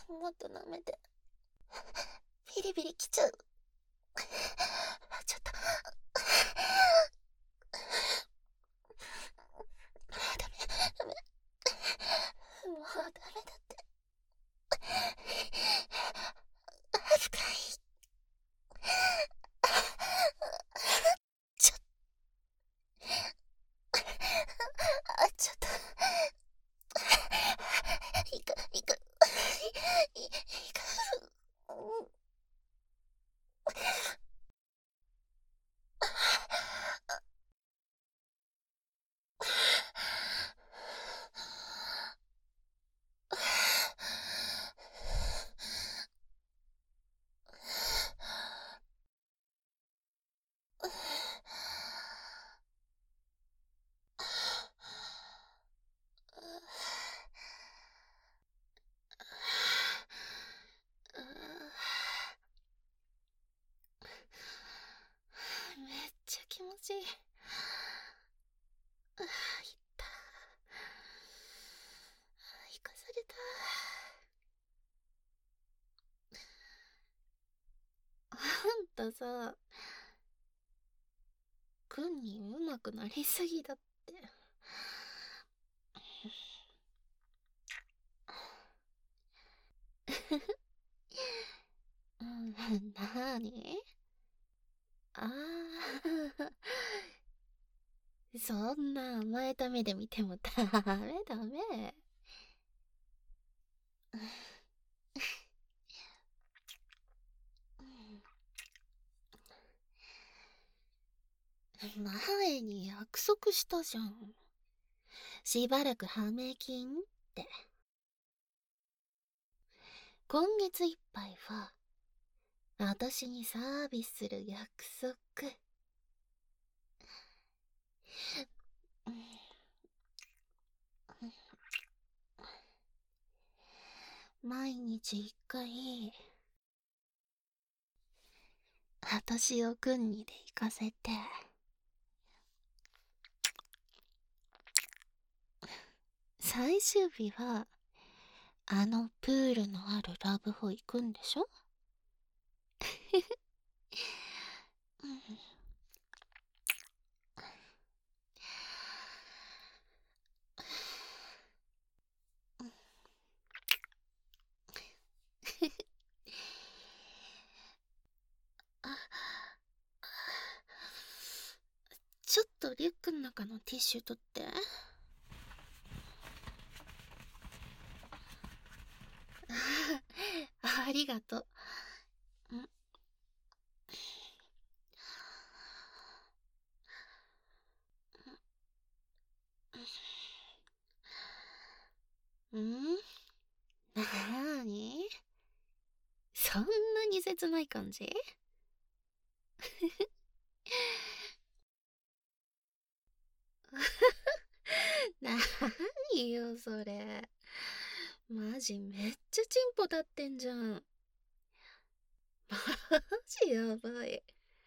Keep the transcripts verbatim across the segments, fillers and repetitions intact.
もっと舐めて。ビリビリきちゃう。ちょっと。ダメ、ダメ。もうダメだって。深い。ちょっあ、ちょっと。いく、いく。い、いく。うん。めっちゃ気持ちいい。あ、いった。生かされた。あんたさ、くんに上手くなりすぎだって。うん、なーに？ああそんな甘えた目で見てもダメダメ。前に約束したじゃん。しばらくハメキンって。今月いっぱいは私にサービスする約束。毎日一回私をくんにで行かせて、最終日はあのプールのあるラブホ行くんでしょ？あ、ちょっとリュックの中のティッシュ取って。あ、ありがとう。んんなーに？そんなに切ない感じ？なによそれ。マジめっちゃチンポ立ってんじゃん。マジやばい。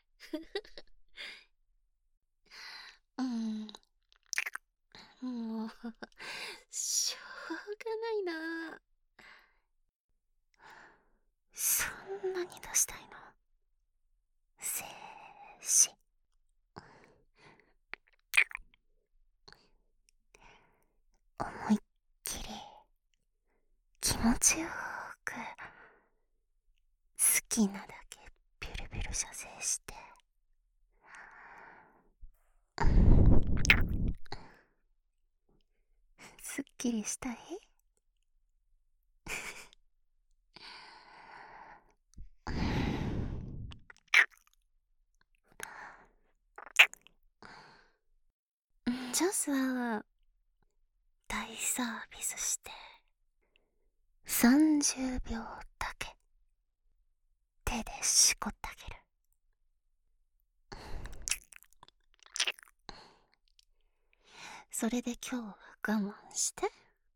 うん。もう、しょうがないな。そんなに出したいの？静止。思いっきり気持ちよく好きなだけピュルピュル射精して、すっきりしたい？じゃあさ、大サービスしてさんじゅうびょうだけ手でしこってあげる。それで今日は我慢して。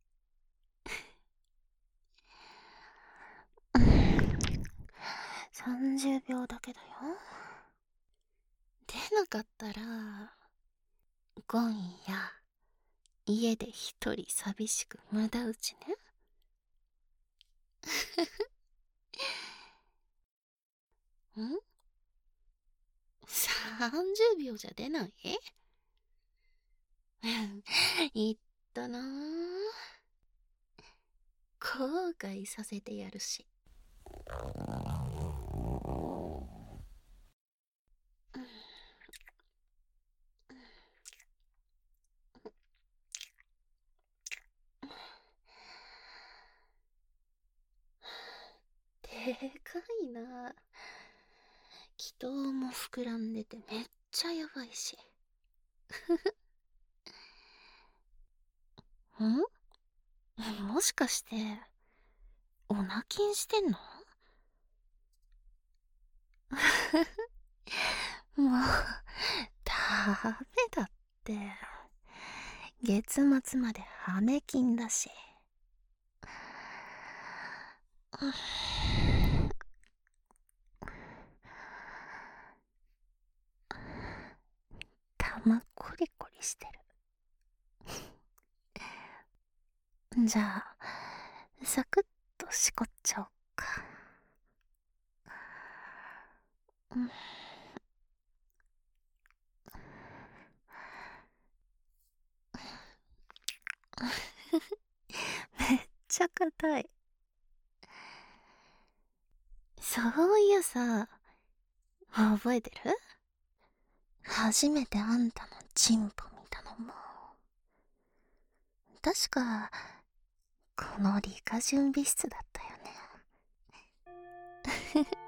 さんじゅうびょうだけだよ。出なかったら今夜家で一人寂しく無駄打ちね。 ん ?さんじゅう 秒じゃ出ない言ったなぁ。後悔させてやるし。でかいな。気筒も膨らんでてめっちゃやばいし。んもしかして、お泣きんしてんの？もう、ダメだって。月末までハメ金だし。玉コリコリしてる。じゃあ、サクッとしこっちゃおっか。めっちゃ硬い。そういやさ、覚えてる？初めてあんたのチンポ見たのも。確か、この理科準備室だったよね。